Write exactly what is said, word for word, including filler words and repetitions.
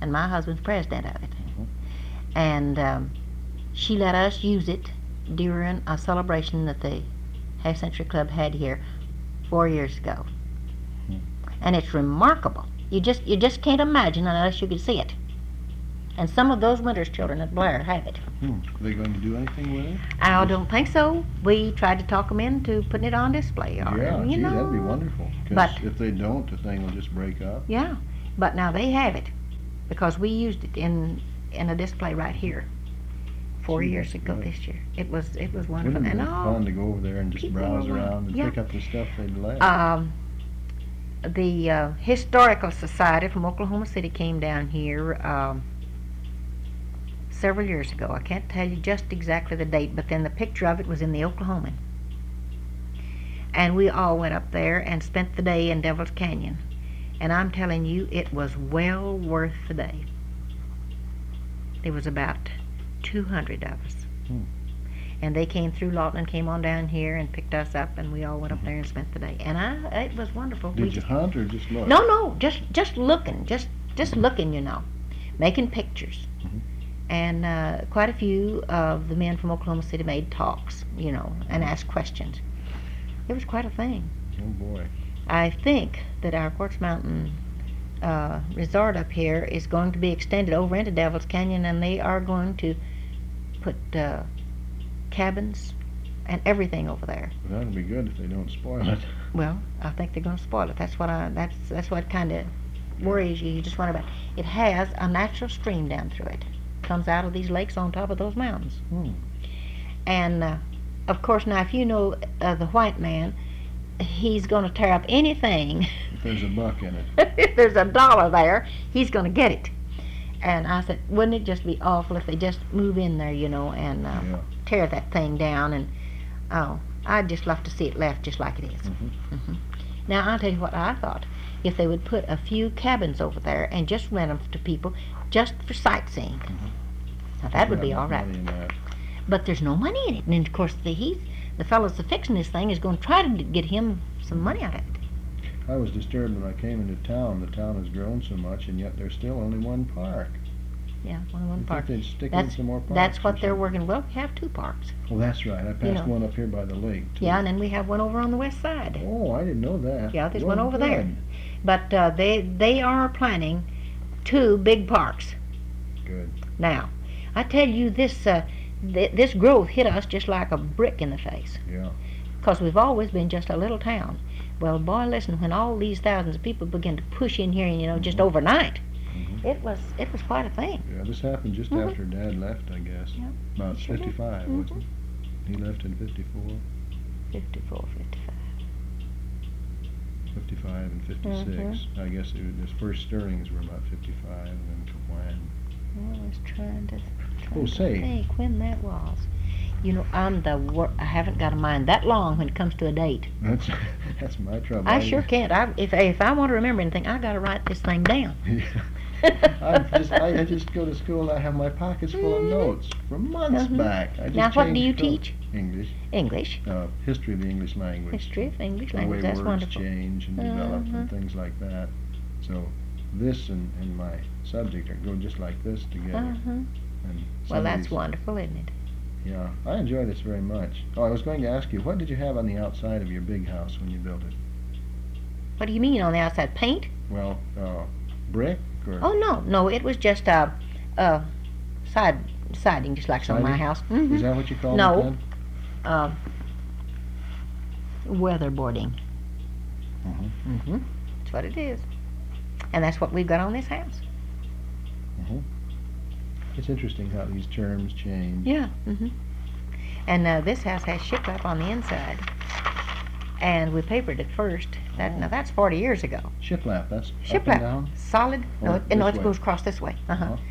and my husband's president of it. Mhm. And um, she let us use it during a celebration that the Half Century Club had here four years ago. Hmm. And it's remarkable. You just you just can't imagine unless you could see it. And some of those Winters children at Blair have it. Hmm. Are they going to do anything with it? I don't think so. We tried to talk them into putting it on display. Or, Yeah, you gee, know, that'd be wonderful. Because but- if they don't, the thing will just break up. Yeah, but now they have it because we used it in in a display right here four Gee, years that's ago good. this year. It was it was wonderful. Wouldn't it And be all fun to go over there and just people browse were- around and yeah. pick up the stuff they'd like? Um, the uh, Historical Society from Oklahoma City came down here um, several years ago. I can't tell you just exactly the date, but then the picture of it was in the Oklahoman. And we all went up there and spent the day in Devil's Canyon. And I'm telling you, it was well worth the day. There was about two hundred of us. Hmm. And they came through Lawton and came on down here and picked us up, and we all went up Mhm. there and spent the day. And I, it was wonderful. Did we you just, hunt or just look? no, no, just just looking, just just looking, you know, making pictures. Mhm. And uh, quite a few of the men from Oklahoma City made talks, you know, and asked questions. It was quite a thing. Oh boy. I think that our Quartz Mountain uh, resort up here is going to be extended over into Devil's Canyon, and they are going to put uh, cabins and everything over there. Well, that'll be good if they don't spoil it. Well, I think they're going to spoil it. That's what I. That's that's what kind of worries you. You just wonder about. It has a natural stream down through it. Comes out of these lakes on top of those mountains. Hmm. And uh, of course, now if you know uh, the white man, he's going to tear up anything. If there's a buck in it. If there's a dollar there, he's going to get it. And I said, wouldn't it just be awful if they just move in there, you know, and uh, Yeah. tear that thing down? And oh, I'd just love to see it left just like it is. Mhm. hmm Now I'll tell you what I thought. If they would put a few cabins over there and just rent them to people just for sightseeing, Mhm. now that would Not be enough all right. money in that. But there's no money in it, and of course the he's the fellows that's fixing this thing is going to try to d- get him some money out of it. I was disturbed when I came into town. The town has grown so much, and yet there's still only one park. Yeah, one one You'd park. think they'd stick in That's some more parks. that's or what they're something. working. Well, we have two parks. Well, that's right. I passed know. one up here by the lake, too. Yeah, and then we have one over on the west side. Oh, I didn't know that. Yeah, there's Well, one over there. good. But uh, they they are planning two big parks Good. now. I tell you, this uh, th- this growth hit us just like a brick in the face. Yeah. Because we've always been just a little town. Well, boy, listen, when all these thousands of people begin to push in here, you know, just Mhm. overnight, Mhm. it was it was quite a thing. Yeah, this happened just Mhm. after Dad left, I guess. Yeah, About sure did. fifty-five, Mhm. wasn't he? He left in fifty-four, fifty-four, fifty-five. fifty-five and fifty-six. Mm-hmm. I guess it was, his first stirrings were about fifty-five, and then Kawhi. I was trying to, trying Oh, to say. think when that was. You know, I'm the wor- I haven't got a mind that long when it comes to a date. That's that's my trouble. I sure can't. I, if if I want to remember anything, I got to write this thing down. I just I, I just go to school and I have my pockets full of Mhm. notes from months Mhm. back. I just Now, what do changed you school- teach? English, English, uh, history of the English language. history of English The language. way That's words wonderful. change and develop Mhm. and things like that. So this and, and my subject are go just like this together. Uh-huh. And some Well, of that's these- wonderful, isn't it? Yeah, I enjoy this very much. Oh, I was going to ask you, what did you have on the outside of your big house when you built it? What do you mean on the outside? Paint? Well, uh, brick or Oh no, no, it was just uh, uh, side siding, just like on my Siding? house. Mhm. is that what you called No. it then? Uh, weatherboarding. Mhm. Mm-hmm. That's what it is, and that's what we've got on this house. Mhm. It's interesting how these terms change. Yeah. Mm-hmm. And uh, this house has shiplap on the inside, and we papered it first. That Oh. now that's forty years ago. Shiplap, that's up and Shiplap, down. solid. No, Or it, no, this it way? goes across this way. Uh huh. Uh-huh.